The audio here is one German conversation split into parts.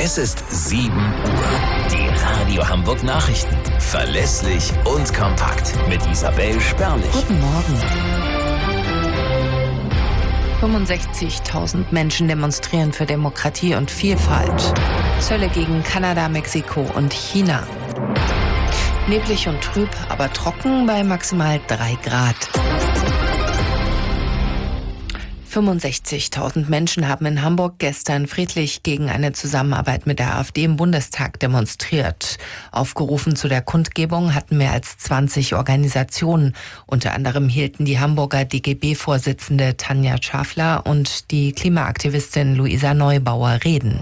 Es ist 7 Uhr. Die Radio Hamburg Nachrichten. Verlässlich und kompakt. Mit Isabel Spärlich. Guten Morgen. 65.000 Menschen demonstrieren für Demokratie und Vielfalt. Zölle gegen Kanada, Mexiko und China. Neblig und trüb, aber trocken bei maximal 3 Grad. 65.000 Menschen haben in Hamburg gestern friedlich gegen eine Zusammenarbeit mit der AfD im Bundestag demonstriert. Aufgerufen zu der Kundgebung hatten mehr als 20 Organisationen. Unter anderem hielten die Hamburger DGB-Vorsitzende Tanja Schafler und die Klimaaktivistin Luisa Neubauer Reden.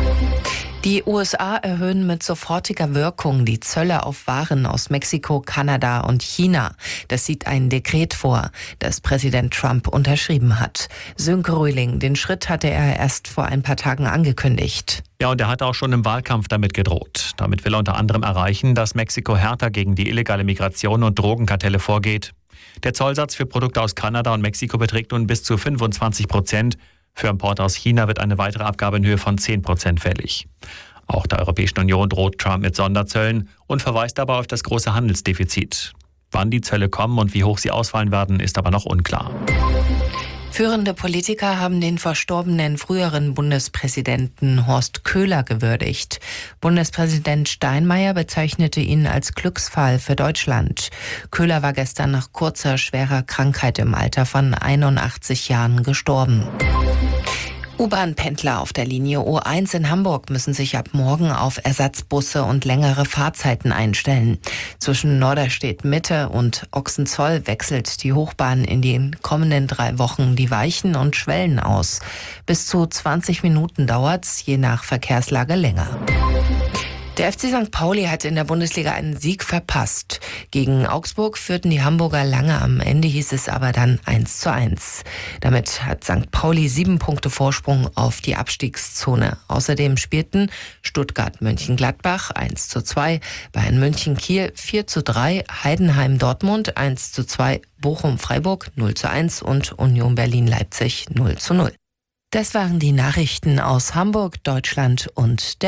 Die USA erhöhen mit sofortiger Wirkung die Zölle auf Waren aus Mexiko, Kanada und China. Das sieht ein Dekret vor, das Präsident Trump unterschrieben hat. Sönke Röhling, den Schritt hatte er erst vor ein paar Tagen angekündigt. Ja, und er hat auch schon im Wahlkampf damit gedroht. Damit will er unter anderem erreichen, dass Mexiko härter gegen die illegale Migration und Drogenkartelle vorgeht. Der Zollsatz für Produkte aus Kanada und Mexiko beträgt nun bis zu 25%. Für Importe aus China wird eine weitere Abgabe in Höhe von 10% fällig. Auch der Europäischen Union droht Trump mit Sonderzöllen und verweist dabei auf das große Handelsdefizit. Wann die Zölle kommen und wie hoch sie ausfallen werden, ist aber noch unklar. Führende Politiker haben den verstorbenen früheren Bundespräsidenten Horst Köhler gewürdigt. Bundespräsident Steinmeier bezeichnete ihn als Glücksfall für Deutschland. Köhler war gestern nach kurzer, schwerer Krankheit im Alter von 81 Jahren gestorben. U-Bahn-Pendler auf der Linie O1 in Hamburg müssen sich ab morgen auf Ersatzbusse und längere Fahrzeiten einstellen. Zwischen Norderstedt Mitte und Ochsenzoll wechselt die Hochbahn in den kommenden 3 Wochen die Weichen und Schwellen aus. Bis zu 20 Minuten dauert's, je nach Verkehrslage länger. Der FC St. Pauli hat in der Bundesliga einen Sieg verpasst. Gegen Augsburg führten die Hamburger lange, am Ende hieß es aber dann 1:1. Damit hat St. Pauli 7 Punkte Vorsprung auf die Abstiegszone. Außerdem spielten Stuttgart-Mönchengladbach 1:2, Bayern München-Kiel 4:3, Heidenheim-Dortmund 1:2, Bochum-Freiburg 0:1 und Union Berlin-Leipzig 0:0. Das waren die Nachrichten aus Hamburg, Deutschland und der